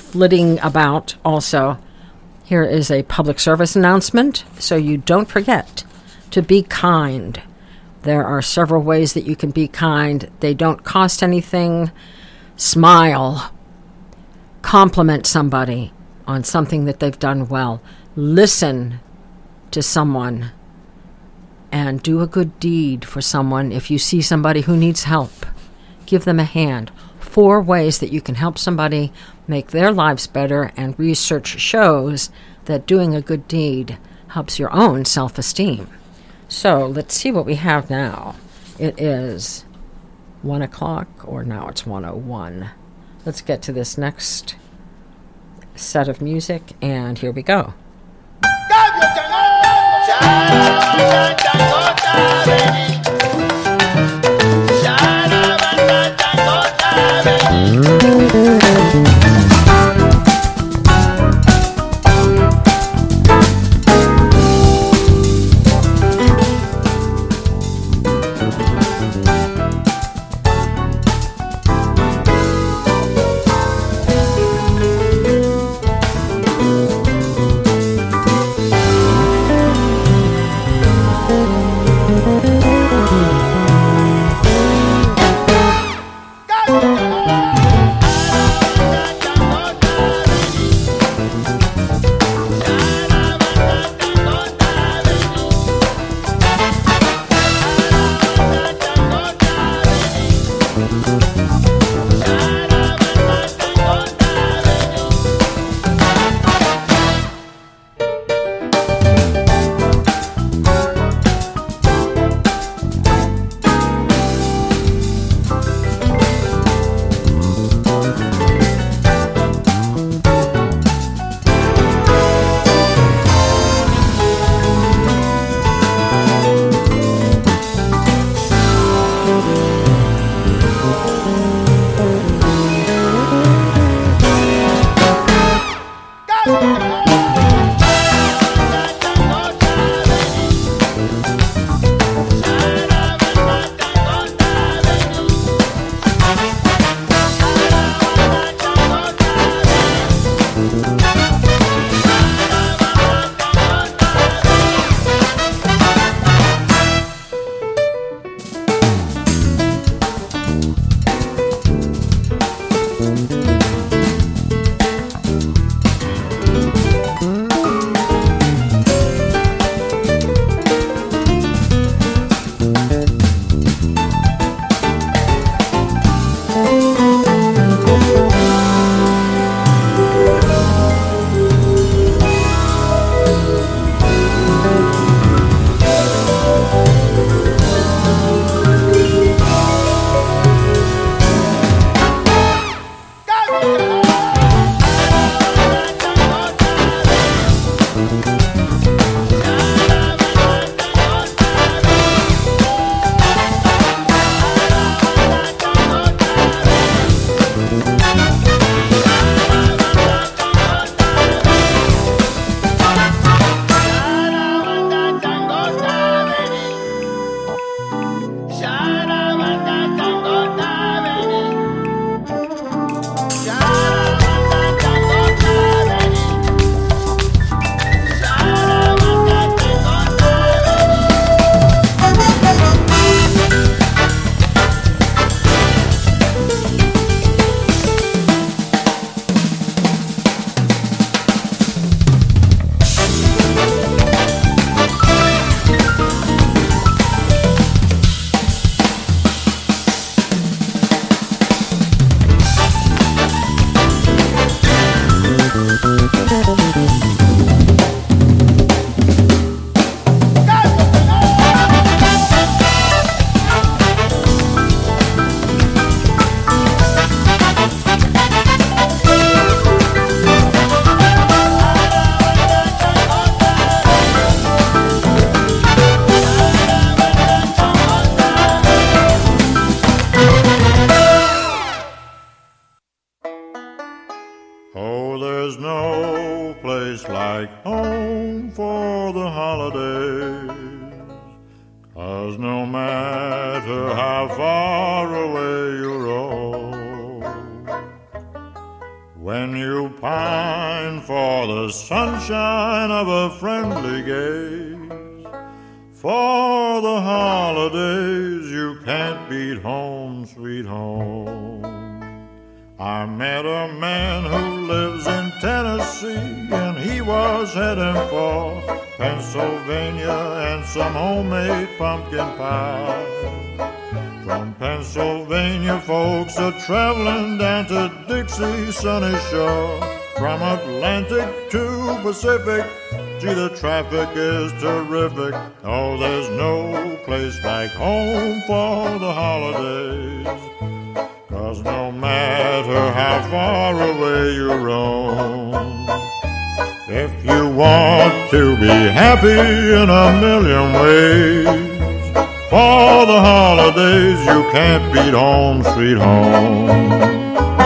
flitting about also, here is a public service announcement, so you don't forget to be kind. There are several ways that you can be kind. They don't cost anything. Smile. Compliment somebody on something that they've done well. Listen to someone and do a good deed for someone. If you see somebody who needs help, give them a hand. 4 ways that you can help somebody make their lives better, and research shows that doing a good deed helps your own self-esteem. So let's see what we have now. It is 1 o'clock, or now it's 1:01. Let's get to this next set of music, and here we go. Oh, there's no place like home for the holidays, 'cause no matter how far away you roam, When you pine for the sunshine of a friendly gaze, for the holidays you can't beat home, sweet home. I met a man who lives in Tennessee, and he was heading for Pennsylvania and some homemade pumpkin pie. From Pennsylvania, folks are traveling down to Dixie, sunny shore. From Atlantic to Pacific, gee, the traffic is terrific. Oh, there's no place like home for the holidays. 'Cause no matter how far away you roam, if you want to be happy in a million ways, for the holidays you can't beat home, sweet home.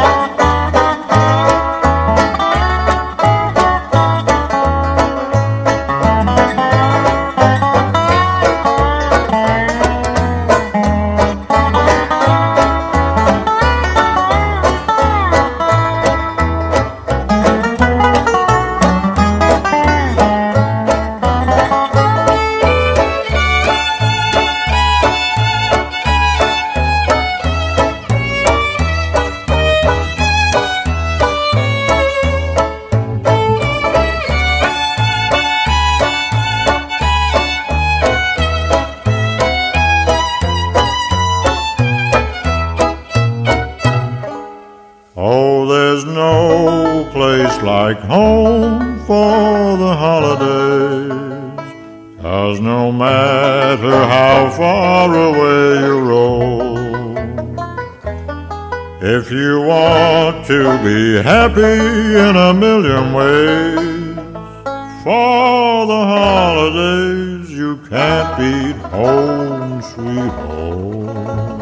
Oh, there's no place like home for the holidays, 'cause no matter how far away you roam, if you want to be happy in a million ways, for the holidays you can't beat home, sweet home.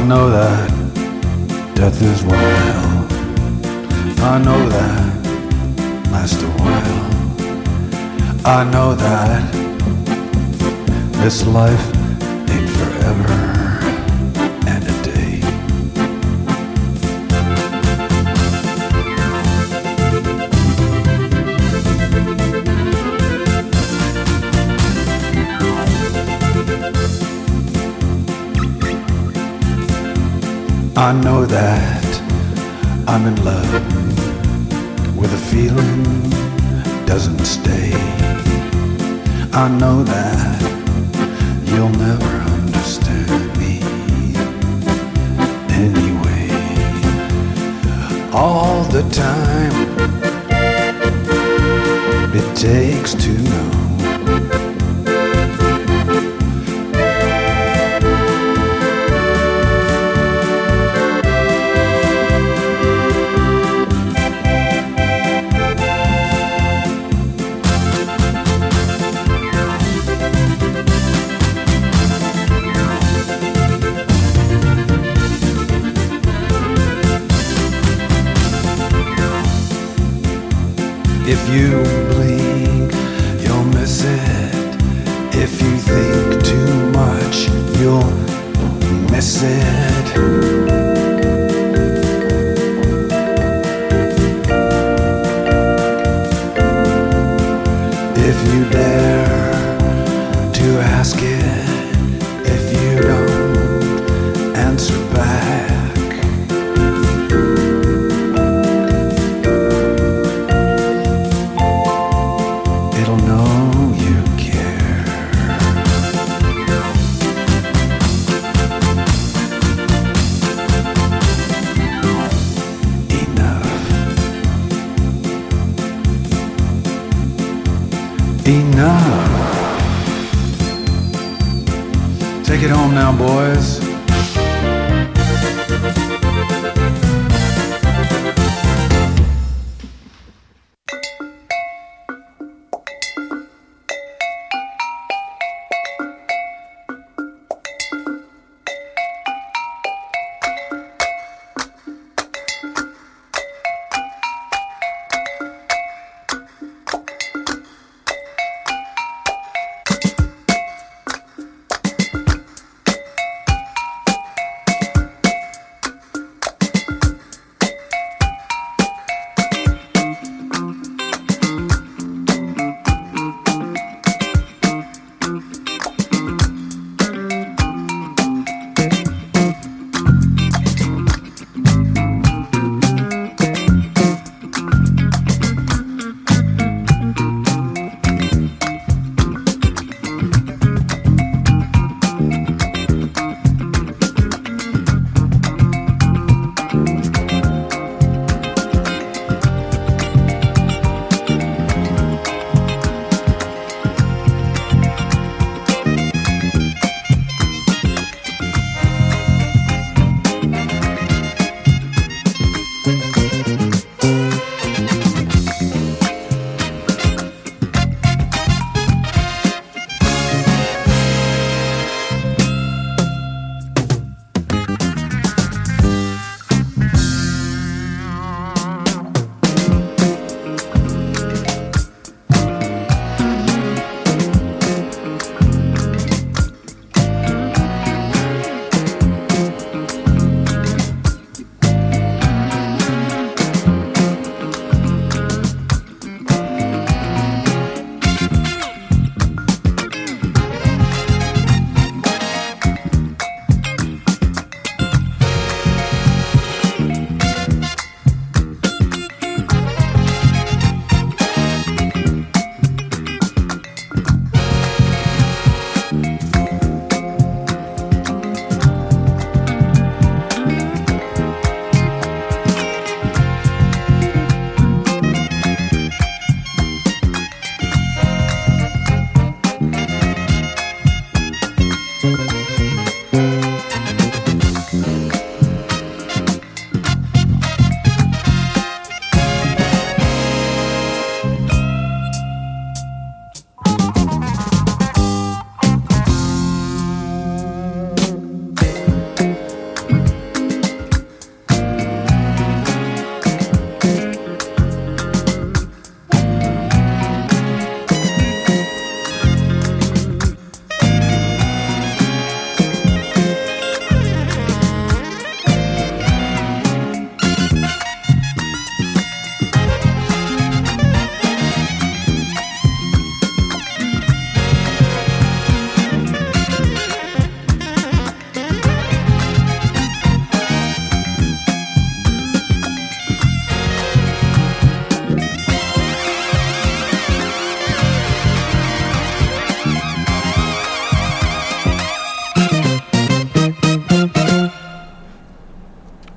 know that death is wild. I know that lasts a while. I know that this life ain't forever and a day. I know that I'm in love with a feeling doesn't stay. I know that you'll never understand me anyway. All the time it takes to know if you blink, you'll miss it. If you think too much, you'll miss it. If you dare to ask it, if you don't answer back, it'll know you care. Enough. Enough. Take it home now, boys.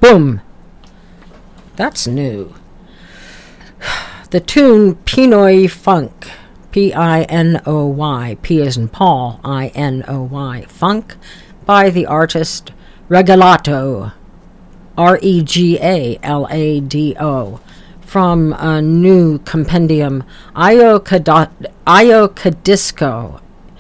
Boom. That's new. The tune Pinoy Funk, Pinoy, P as in Paul, Inoy, Funk, by the artist Regalato, Regalado, from a new compendium, Ayokadisco,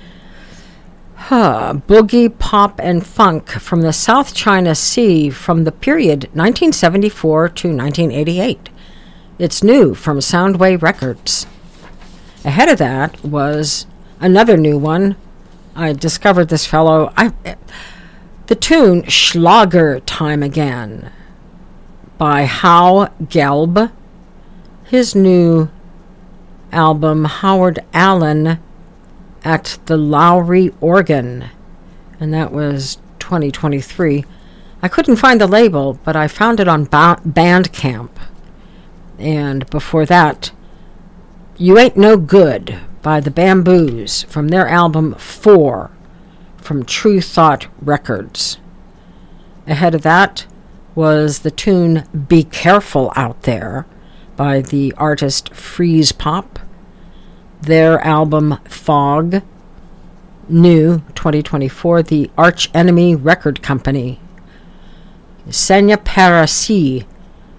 Boogie, Pop, and Funk from the South China Sea from the period 1974 to 1988. It's new from Soundwave Records. Ahead of that was another new one. I discovered this fellow. The tune Schlager Time Again by Hau Gelb. His new album, Howard Allen at the Lowry Organ, and that was 2023. I couldn't find the label, but I found it on Bandcamp. And before that, You Ain't No Good by the Bamboos from their album 4 from True Thought Records. Ahead of that was the tune Be Careful Out There by the artist Freeze Pop. Their album Fog, new 2024, the Arch Enemy Record Company. Senya Parasi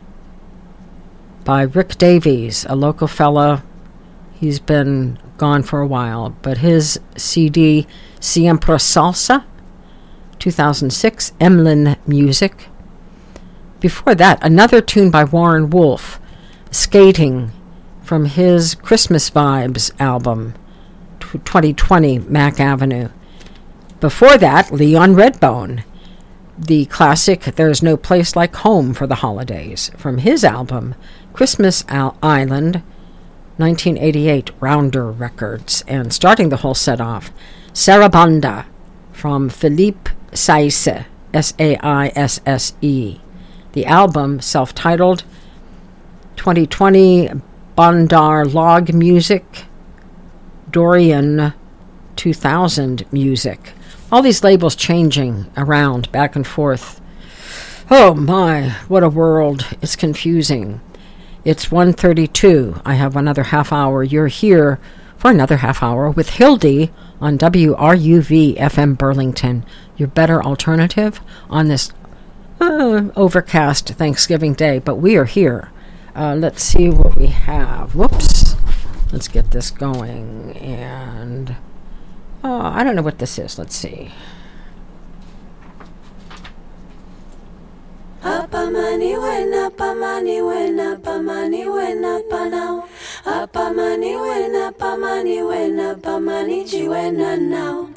by Rick Davies, a local fella. He's been gone for a while, but his CD Siempre Salsa, 2006, Emlyn Music. Before that, another tune by Warren Wolf, Skating, from his Christmas Vibes album, 2020, Mac Avenue. Before that, Leon Redbone, the classic There's No Place Like Home for the Holidays, from his album, Christmas Island, 1988, Rounder Records. And starting the whole set off, Sarabanda, from Philippe Saisse, Saisse. The album, self-titled, 2020, Bandar Log Music, Dorian 2000 Music. All these labels changing around, back and forth. Oh my, what a world. It's confusing. It's 1:32. I have another half hour. You're here for another half hour with Hildy on WRUV FM Burlington, your better alternative on this overcast Thanksgiving Day. But we are here. Let's see what we have. Whoops. Let's get this going. And I don't know what this is. Let's see. Apamani wena pamani wena pamani wena panao. Apamani wena pamani wena pamani jiwena now.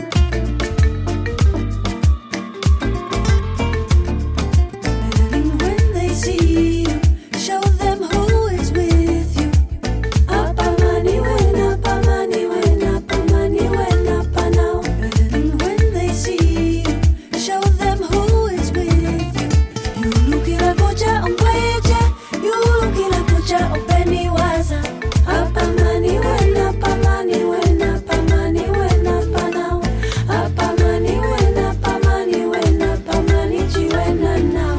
And when they see you, show them who is with you. Apamani wena pamani wena pamani wena panao. And when they see you, show them who is with you. Yulukila kucha ongweje, yulukila kucha openi waza. Apamani wena pamani wena pamani wena panao. Apamani wena pamani jiwena now.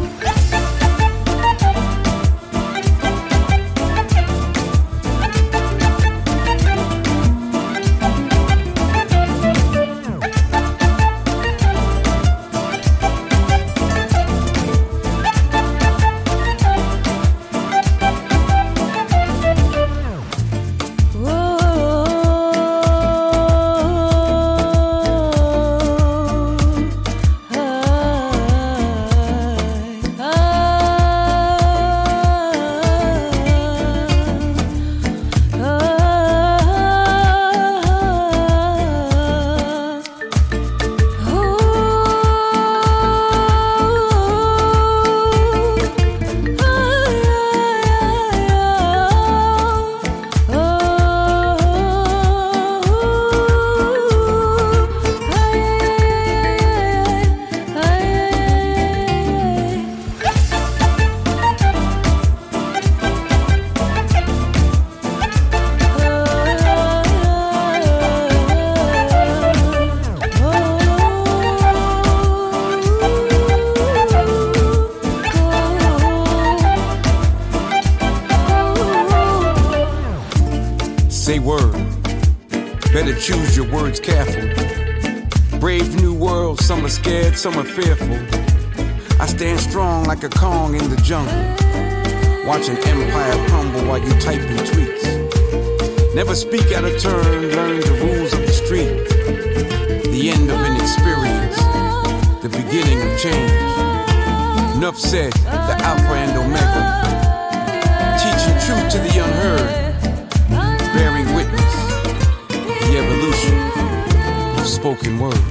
Say word, better choose your words careful. Brave new world, some are scared, some are fearful. I stand strong like a Kong in the jungle, watching empire crumble while you typing tweets. Never speak out of turn, learn the rules of the street. The end of an experience, the beginning of change. Enough said, the Alpha and Omega, teaching truth to the unheard, bearing witness, the evolution of spoken word.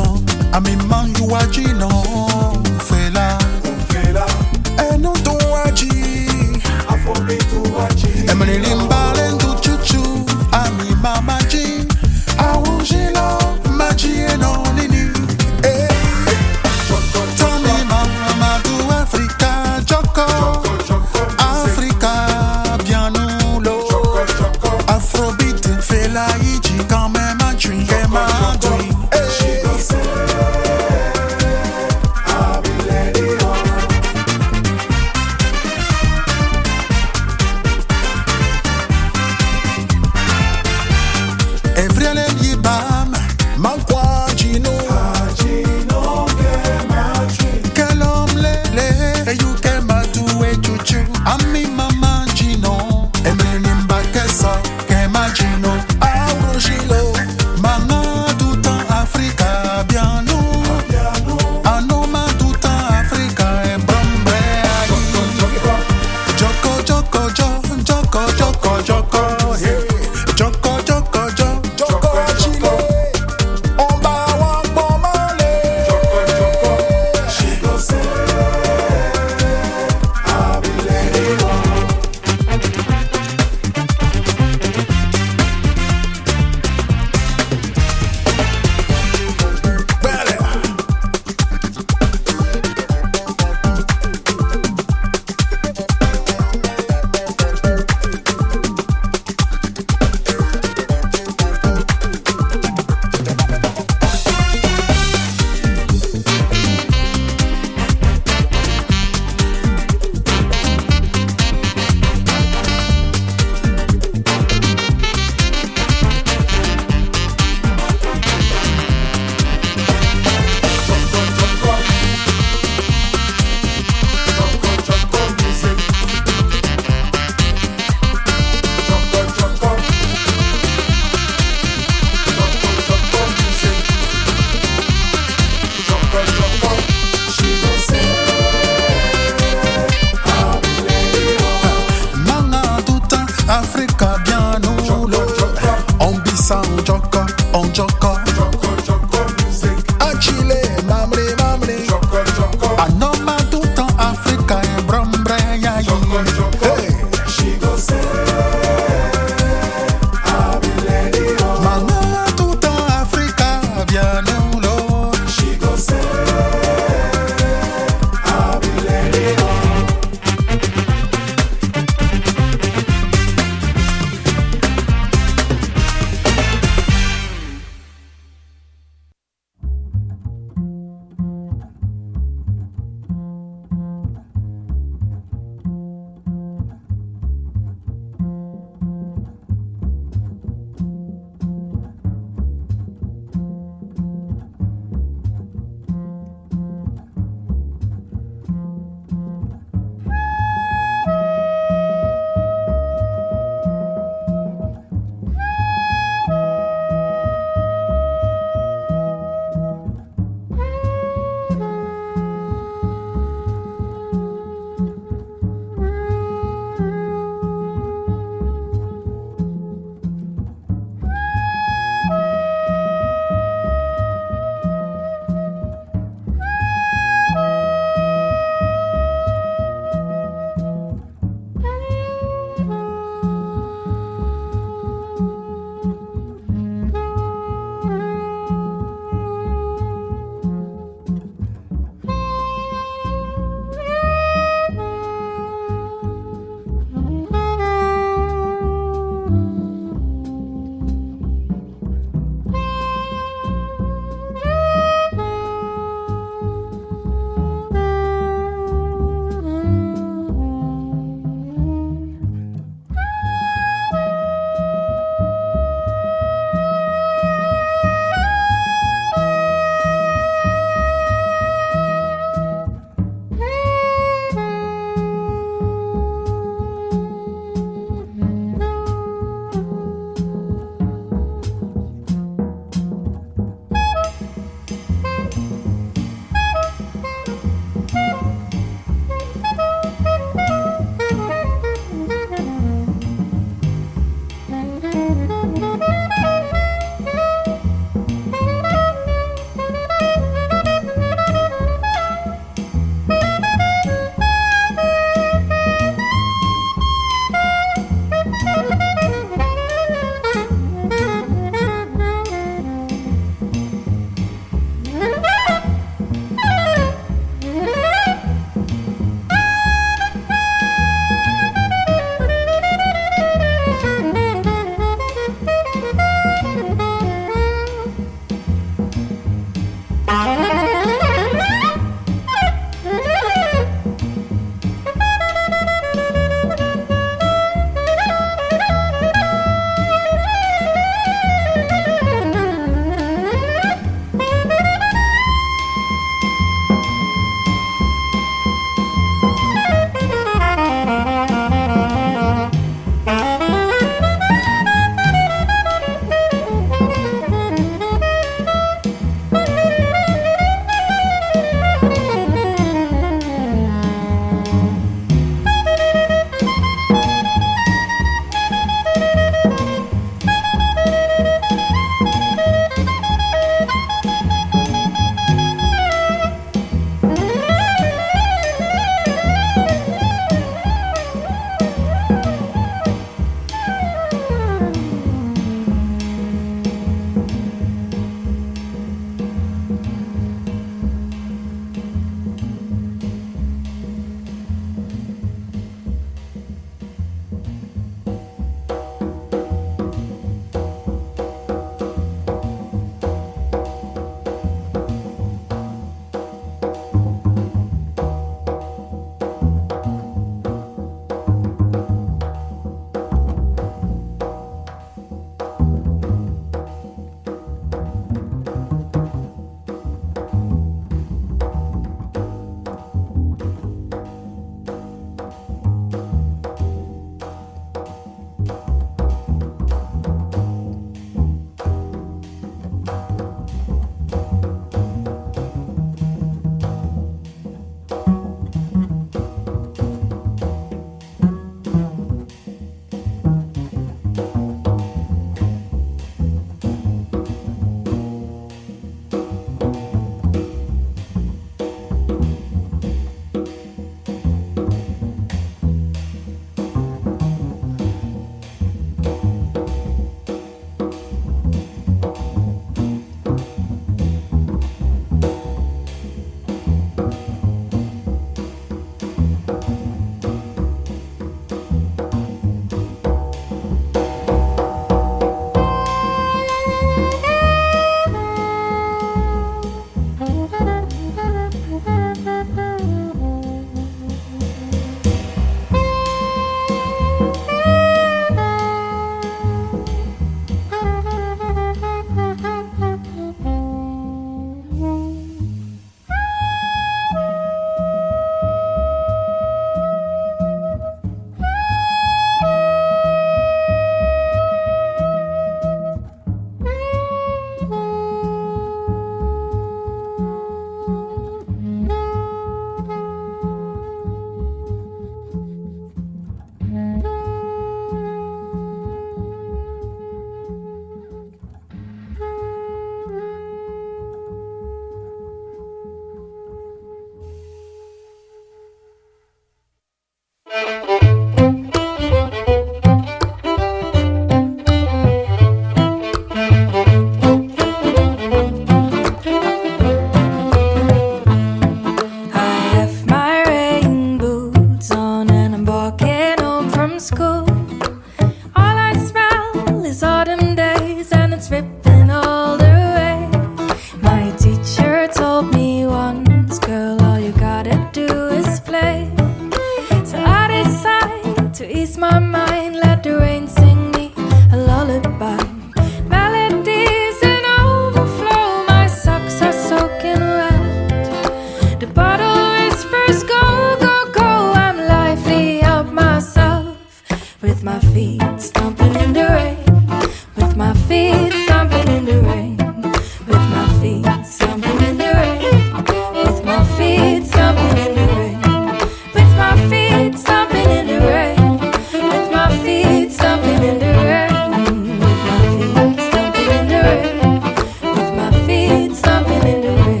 gotta do is play. So I decide to ease my mind, let the rain sing me a lullaby. Melodies in overflow, my socks are soaking wet. The bottle whispers, go, go, go. I'm lively up myself, with my feet stomping in the rain. With my feet stomping in the rain. With my feet stomping in the rain. With my feet stomping in the rain. With my feet stomping in the rain. With my feet stomping in the rain. With my feet stomping in the rain. With my feet stomping in the rain.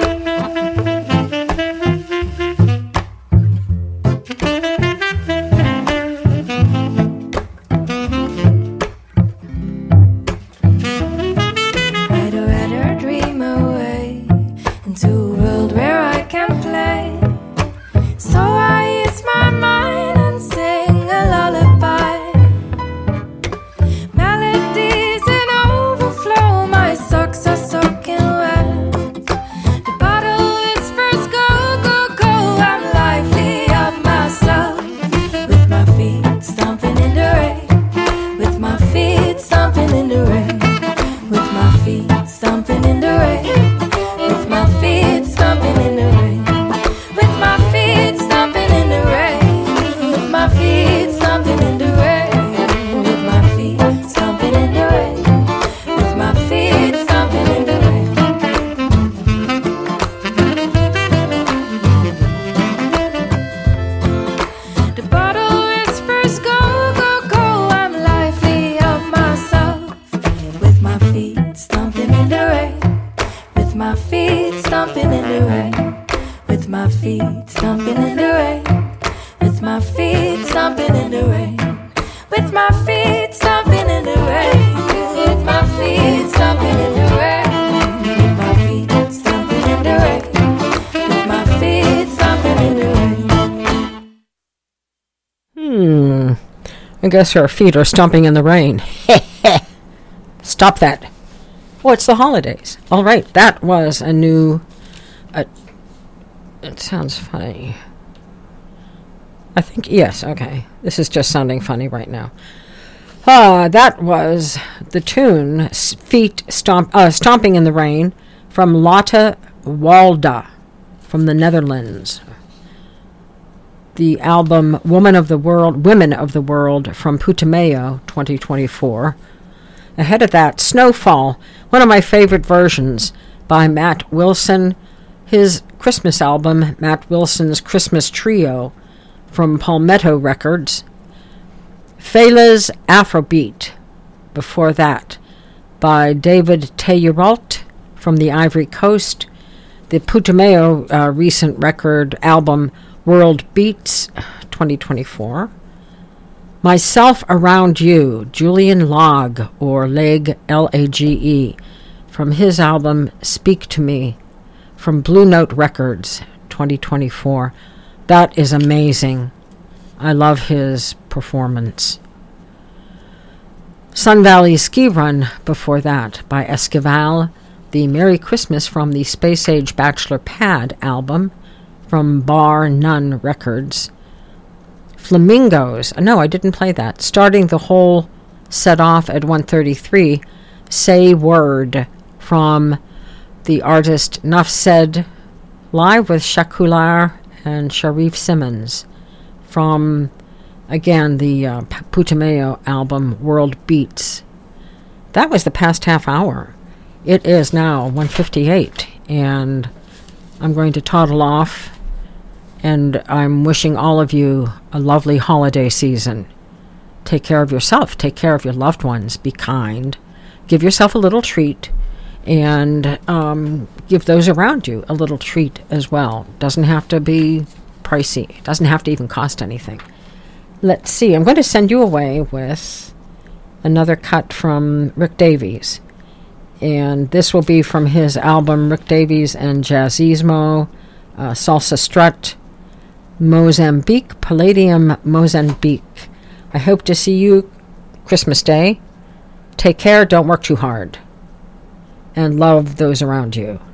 I'd rather dream away into a world where I can play. So I ease my mind and sing a lullaby. Melodies in overflow, my socks are soaking wet. The bottle whispers, go, go, go. I'm lively up myself, with my feet stomping in the rain. With my feet stomping in the rain. With my feet stomping in the rain. With my feet stomping in the rain. With my feet stomping in the rain. With my feet stomping in the rain. With my feet stomping in the rain. With my feet stomping in the rain. The bottle whispers, go, go, go. I'm lively up myself, with my feet stomping in the rain. With my feet stomping in the rain. With my feet stomping in the rain. With my feet stomping in the rain. With my feet stomping in the rain. With my feet stomping in the rain. With my feet stomping in the rain. With my feet stomping in the rain. I guess her feet are stomping in the rain. Stop that. Oh, it's the holidays. All right, that was a new... it sounds funny. I think, yes, okay. This is just sounding funny right now. That was the tune, Stomping in the Rain, from Lotte Walda from the Netherlands. The album Women of the World from Putumayo 2024. Ahead of that, Snowfall, one of my favorite versions by Matt Wilson, his Christmas album, Matt Wilson's Christmas Trio from Palmetto Records. Fela's Afrobeat, before that, by David Teyeralt from the Ivory Coast. The Putumayo recent record album, World Beats 2024. Myself Around You, Julian Lage, or Lage, L-A-G-E, from his album Speak to Me, from Blue Note Records 2024. That is amazing. I love his performance. Sun Valley Ski Run, before that, by Esquivel. The Merry Christmas from the Space Age Bachelor Pad album, from Bar None Records. Flamingos. No, I didn't play that. Starting the whole set off at 1:33. Say Word, from the artist Nuff Said, live with Shakular and Sharif Simmons, from, again, the Putumayo album World Beats. That was the past half hour. It is now 1:58, and I'm going to toddle off. And I'm wishing all of you a lovely holiday season. Take care of yourself. Take care of your loved ones. Be kind. Give yourself a little treat. And give those around you a little treat as well. Doesn't have to be pricey. It doesn't have to even cost anything. Let's see. I'm going to send you away with another cut from Rick Davies. And this will be from his album Rick Davies and Jazzismo, Salsa Strut, Mozambique, Palladium, Mozambique. I hope to see you Christmas Day. Take care, don't work too hard, and love those around you.